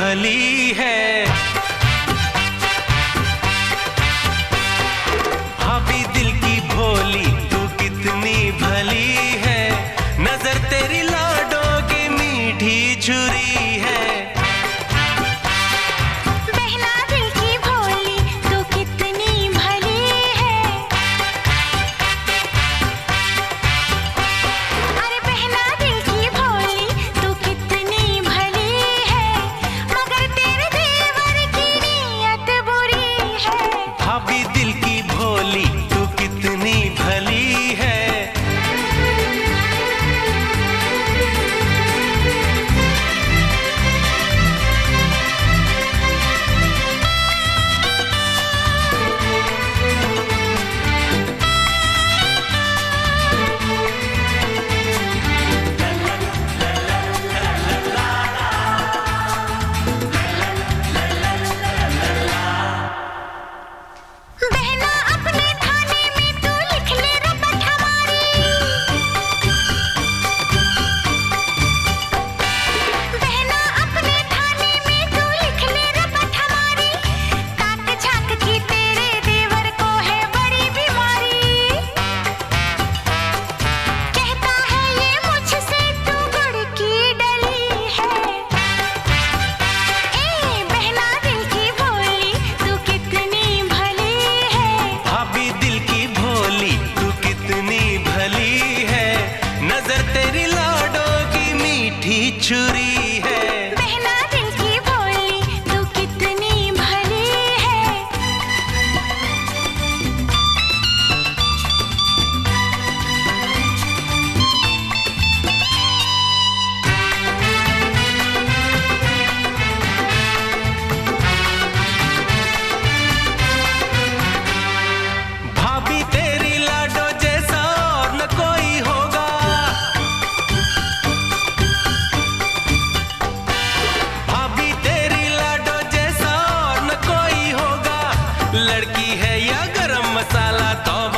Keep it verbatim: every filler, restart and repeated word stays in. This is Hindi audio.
भली है। भाभी दिल की भोली तू कितनी भली है, नजर तेरी लाडों की मीठी छुरी है। बहना दिल की भोली तू कितनी भली है, अरे बहना दिल की भोली तू कितनी भली है, मगर तेरे देवर की नीयत बुरी है। भाभी दिल की भोली तू कितनी भली है। बहना अपने थाने में तू लिख ले रपट हमारी, बहना अपने थाने में तू लिख ले रपट हमारी, ताक झाक की तेरे देवर को है बड़ी बीमारी, कहता है ये मुझसे तू गुड़ की डली है। ए बहना दिल की भोली तू कितनी भली है, भाभी दिल की भोली तू कितनी भली है, नजर तेरी लाडों की मीठी छुरी है। बहना दिल की भोली तू कितनी भली है। भाभी तेरी लाडो जैसा और न कोई होगा, भाभी तेरी लाडो जैसा और न कोई होगा, लड़की है या गरम मसाला तो